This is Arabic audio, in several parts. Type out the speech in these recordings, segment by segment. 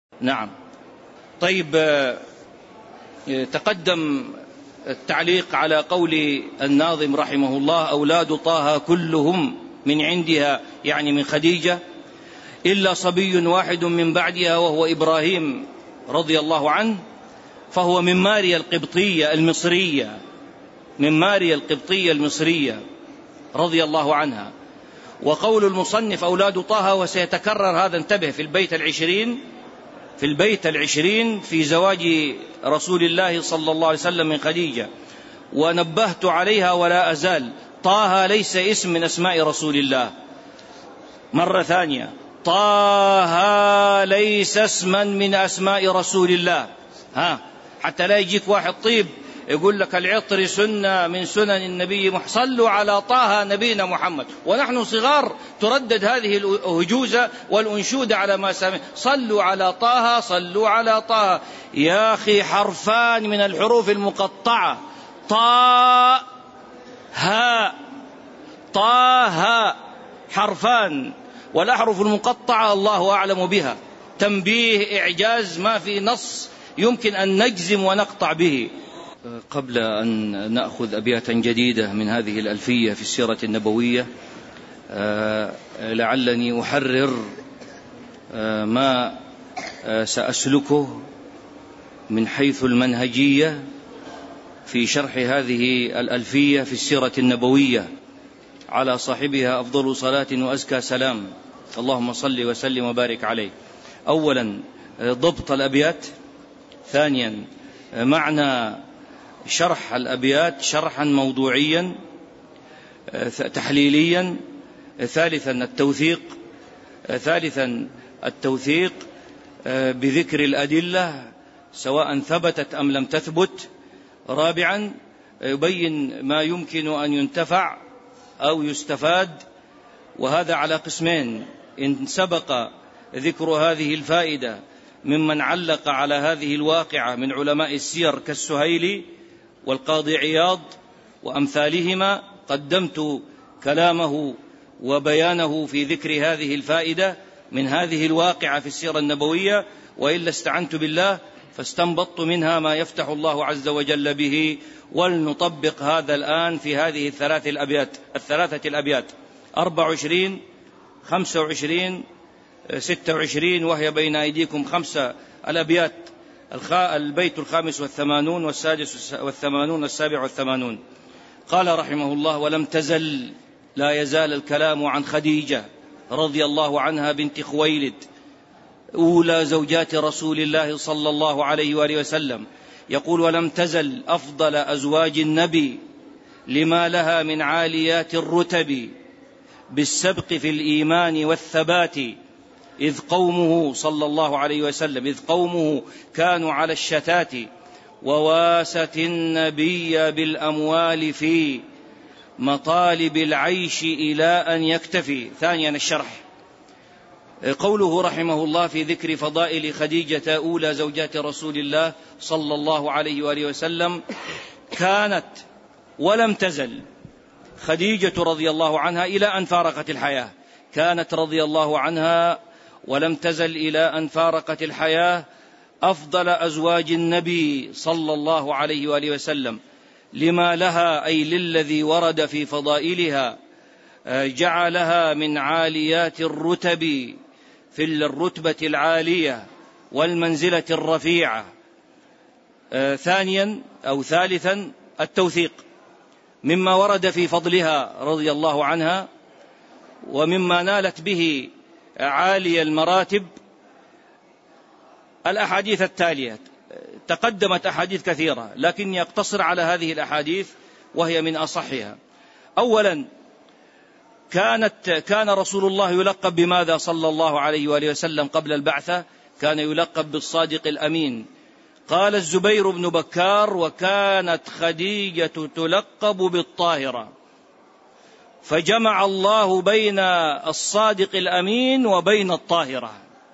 نعم. طيب، تقدم التعليق على قول الناظم رحمه الله: أولاد طه كلهم من عندها، يعني من خديجة، إلا صبي واحد من بعدها وهو إبراهيم رضي الله عنه، فهو من ماريا القبطية المصرية، من ماريا القبطية المصرية رضي الله عنها. وقول المصنف أولاد طه، وسيتكرر هذا، انتبه، في البيت العشرين في زواج رسول الله صلى الله عليه وسلم من خديجة. ونبهت عليها ولا أزال: طه ليس اسم من أسماء رسول الله. مرة ثانية: طه ليس اسما من أسماء رسول الله. حتى لا يجيك واحد طيب يقول لك العطر سنة من سنن النبي، صلوا على طه نبينا محمد. ونحن صغار تردد هذه الهجوزة والأنشودة على ما سمع: صلوا على طه، صلوا على طه. يا أخي، حرفان من الحروف المقطعة: طا ها، طا ها، حرفان. والأحرف المقطعة الله أعلم بها، تنبيه، إعجاز، ما في نص يمكن أن نجزم ونقطع به. قبل أن نأخذ أبياتا جديدة من هذه الألفية في السيرة النبوية، لعلني أحرر ما سأسلكه من حيث المنهجية في شرح هذه الألفية في السيرة النبوية، على صاحبها أفضل صلاة وأزكى سلام، اللهم صل وسلم وبارك عليه. أولا، ضبط الأبيات. ثانيا، معنى شرح الأبيات شرحا موضوعيا تحليليا. ثالثا، التوثيق بذكر الأدلة سواء ثبتت أم لم تثبت. رابعا، يبين ما يمكن أن ينتفع أو يستفاد، وهذا على قسمين: إن سبق ذكر هذه الفائدة ممن علق على هذه الواقعة من علماء السير كالسهيلي والقاضي عياض وأمثالهما، قدمت كلامه وبيانه في ذكر هذه الفائدة من هذه الواقعة في السيرة النبوية. وإلا استعنت بالله فاستنبطت منها ما يفتح الله عز وجل به. ولنطبق هذا الآن في هذه الثلاثة الأبيات 24 25 26، وهي بين أيديكم 5 الأبيات: البيت 85 والسادس 80 والسابع 80. قال رحمه الله: ولم تزل، لا يزال الكلام عن خديجة رضي الله عنها بنت خويلد، أولى زوجات رسول الله صلى الله عليه وآله وسلم. يقول: ولم تزل أفضل أزواج النبي لما لها من عاليات الرتب بالسبق في الإيمان والثبات، إذ قومه صلى الله عليه وسلم كانوا على الشتات، وواست النبي بالأموال في مطالب العيش إلى أن يكتفي. ثانيا، الشرح. قوله رحمه الله في ذكر فضائل خديجة أولى زوجات رسول الله صلى الله عليه وآله وسلم: كانت ولم تزل خديجة رضي الله عنها إلى أن فارقت الحياة. كانت رضي الله عنها ولم تزل إلى أن فارقت الحياة أفضل أزواج النبي صلى الله عليه وآله وسلم، لما لها، أي للذي ورد في فضائلها، جعلها من عاليات الرتب، في الرتبة العالية والمنزلة الرفيعة. ثالثا، التوثيق مما ورد في فضلها رضي الله عنها ومما نالت به عالي المراتب. الأحاديث التالية، تقدمت أحاديث كثيرة لكن يقتصر على هذه الأحاديث وهي من أصحها. أولا، كان رسول الله يلقب بماذا صلى الله عليه وآله وسلم قبل البعثة؟ كان يلقب بالصادق الأمين. قال الزبير بن بكار: وكانت خديجة تلقب بالطاهرة. فجمع الله بين الصادق الأمين وبين الطاهرة،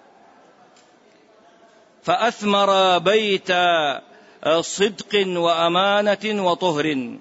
فأثمر بيت صدق وأمانة وطهر.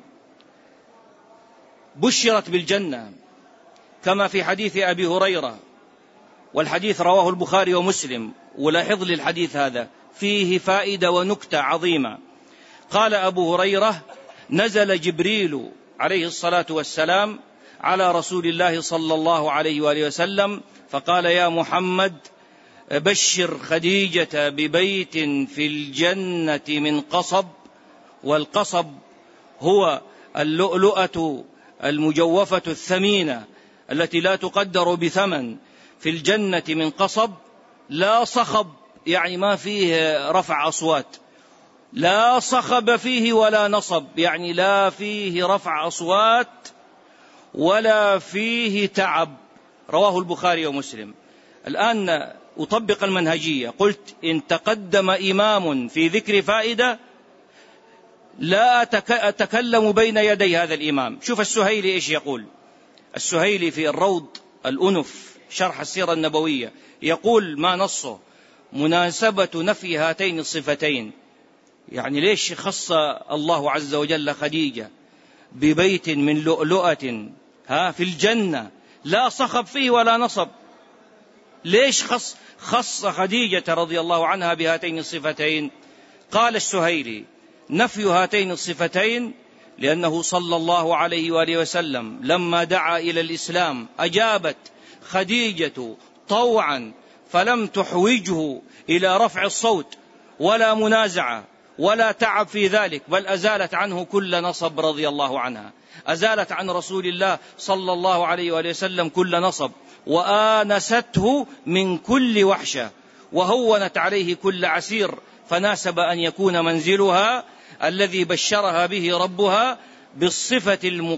بشرت بالجنة كما في حديث أبي هريرة والحديث رواه البخاري ومسلم. ولاحظ لي الحديث هذا فيه فائدة ونكتة عظيمة. قال أبو هريرة: نزل جبريل عليه الصلاة والسلام على رسول الله صلى الله عليه وآله وسلم فقال: يا محمد، بشر خديجة ببيت في الجنة من قصب. والقصب هو اللؤلؤة المجوفة الثمينة التي لا تقدر بثمن، في الجنة من قصب لا صخب، يعني ما فيه رفع أصوات، لا صخب فيه ولا نصب، يعني لا فيه رفع أصوات ولا فيه تعب. رواه البخاري ومسلم. الآن أطبق المنهجية. قلت إن تقدم إمام في ذكر فائدة لا أتكلم بين يدي هذا الإمام. شوف السهيلي إيش يقول. السهيلي في الروض الأنف شرح السيرة النبوية يقول ما نصه: مناسبة نفي هاتين الصفتين. يعني ليش خص الله عز وجل خديجة ببيت من لؤلؤة في الجنة لا صخب فيه ولا نصب؟ ليش خص خديجة رضي الله عنها بهاتين الصفتين؟ قال السهيلي: نفي هاتين الصفتين لأنه صلى الله عليه وآله وسلم لما دعا إلى الإسلام أجابت خديجة طوعا، فلم تحوجه إلى رفع الصوت ولا منازعة ولا تعب في ذلك، بل أزالت عنه كل نصب رضي الله عنها. أزالت عن رسول الله صلى الله عليه وآله وسلم كل نصب، وآنسته من كل وحشة، وهونت عليه كل عسير، فناسب أن يكون منزلها الذي بشرها به ربها بالصفة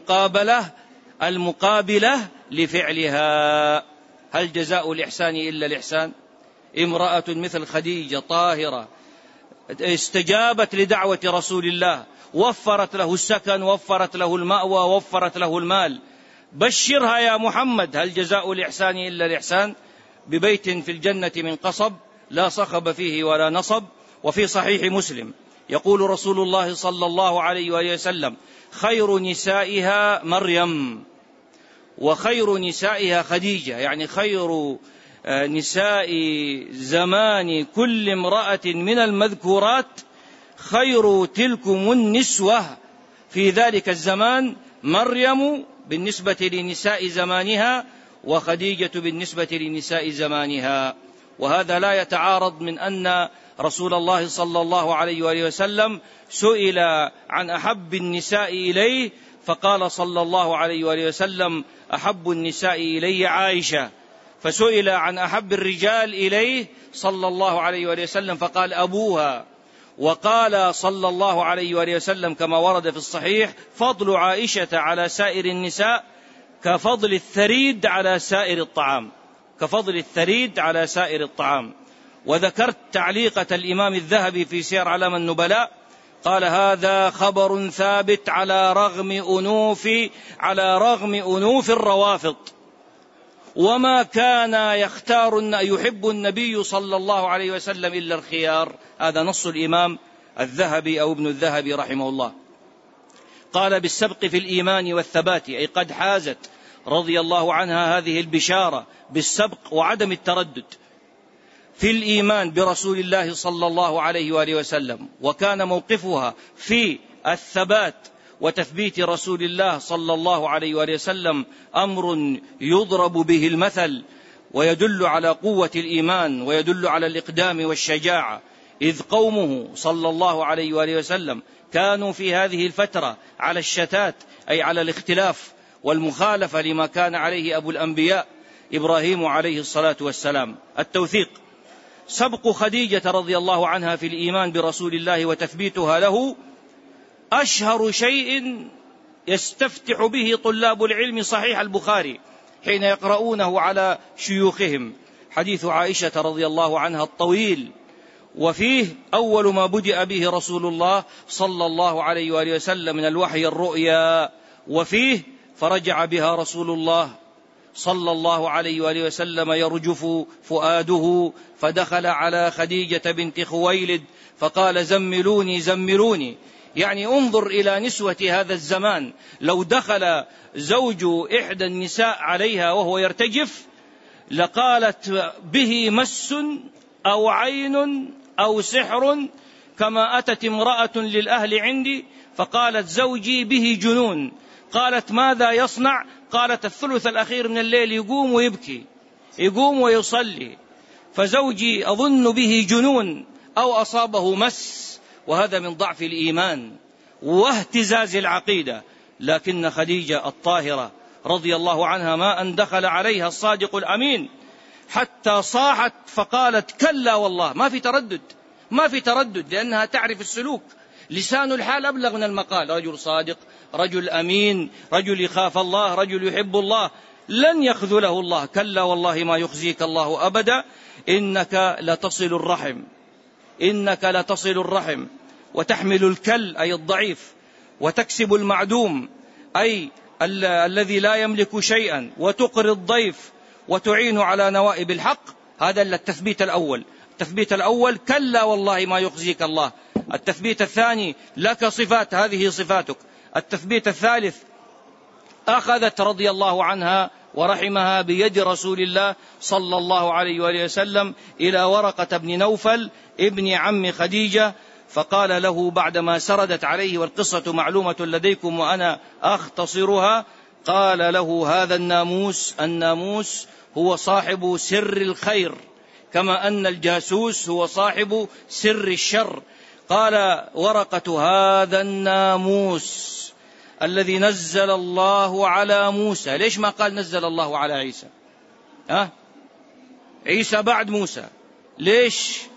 المقابلة لفعلها. هل جزاء الإحسان إلا الإحسان؟ امرأة مثل خديجة طاهرة استجابت لدعوة رسول الله، وفرت له السكن، وفرت له المأوى، وفرت له المال. بشرها يا محمد، هل جزاء الإحسان إلا الإحسان؟ ببيت في الجنة من قصب لا صخب فيه ولا نصب. وفي صحيح مسلم يقول رسول الله صلى الله عليه وآله وسلم: خير نسائها مريم وخير نسائها خديجة، يعني خير نساء زمان كل امرأة من المذكورات خير تلكم النسوة في ذلك الزمان مريم بالنسبة لنساء زمانها، وخديجة بالنسبة لنساء زمانها. وهذا لا يتعارض من أن رسول الله صلى الله عليه وآله وسلم سئل عن أحب النساء إليه فقال صلى الله عليه وآله وسلم: أحب النساء إلي عائشة. فسئل عن أحب الرجال إليه صلى الله عليه وآله وسلم فقال: أبوها. وقال صلى الله عليه وآله وسلم كما ورد في الصحيح: فضل عائشة على سائر النساء كفضل الثريد على سائر الطعام، كفضل الثريد على سائر الطعام. وذكرت تعليقة الإمام الذهبي في سير أعلام النبلاء قال: هذا خبر ثابت على رغم أنوف الروافض، وما كان يحب النبي صلى الله عليه وسلم إلا الخيار. هذا نص الإمام الذهبي أو ابن الذهبي رحمه الله. قال: بالسبق في الإيمان والثبات، أي قد حازت رضي الله عنها هذه البشارة بالسبق وعدم التردد في الإيمان برسول الله صلى الله عليه وآله وسلم، وكان موقفها في الثبات وتثبيت رسول الله صلى الله عليه وآله وسلم أمر يضرب به المثل، ويدل على قوة الإيمان، ويدل على الإقدام والشجاعة، إذ قومه صلى الله عليه وآله وسلم كانوا في هذه الفترة على الشتات، أي على الاختلاف والمخالفة لما كان عليه أبو الأنبياء إبراهيم عليه الصلاة والسلام. التوثيق: سبق خديجة رضي الله عنها في الإيمان برسول الله وتثبيتها له أشهر شيء يستفتح به طلاب العلم صحيح البخاري حين يقرؤونه على شيوخهم، حديث عائشة رضي الله عنها الطويل، وفيه أول ما بدأ به رسول الله صلى الله عليه وآله وسلم من الوحي الرؤيا، وفيه فرجع بها رسول الله صلى الله عليه وآله وسلم يرجف فؤاده، فدخل على خديجة بنت خويلد فقال: زملوني زملوني. يعني انظر إلى نسوة هذا الزمان، لو دخل زوج إحدى النساء عليها وهو يرتجف لقالت به مس أو عين أو سحر، كما أتت امرأة للأهل عندي فقالت زوجي به جنون. قالت ماذا يصنع؟ قالت الثلث الأخير من الليل يقوم ويبكي، يقوم ويصلي، فزوجي أظن به جنون أو أصابه مس. وهذا من ضعف الإيمان واهتزاز العقيدة. لكن خديجة الطاهرة رضي الله عنها ما أن دخل عليها الصادق الأمين حتى صاحت فقالت كلا والله. ما في تردد، ما في تردد، لأنها تعرف السلوك. لسان الحال أبلغ من المقال. رجل صادق، رجل أمين، رجل يخاف الله، رجل يحب الله، لن يخذله الله. كلا والله ما يخزيك الله أبدا، إنك لتصل الرحم، إنك لتصل الرحم وتحمل الكل أي الضعيف، وتكسب المعدوم أي الذي لا يملك شيئا، وتقري الضيف، وتعين على نوائب الحق. هذا التثبيت الأول. التثبيت الأول كلا والله ما يخزيك الله. التثبيت الثاني لك صفات، هذه صفاتك. التثبيت الثالث أخذت رضي الله عنها ورحمها بيد رسول الله صلى الله عليه وآله وسلم إلى ورقة بن نوفل ابن عم خديجة، فقال له بعدما سردت عليه، والقصة معلومة لديكم وأنا أختصرها، قال له هذا الناموس هو صاحب سر الخير، كما أن الجاسوس هو صاحب سر الشر. قال ورقة هذا الناموس الذي نزل الله على موسى. ليش ما قال نزل الله على عيسى؟ عيسى بعد موسى. ليش؟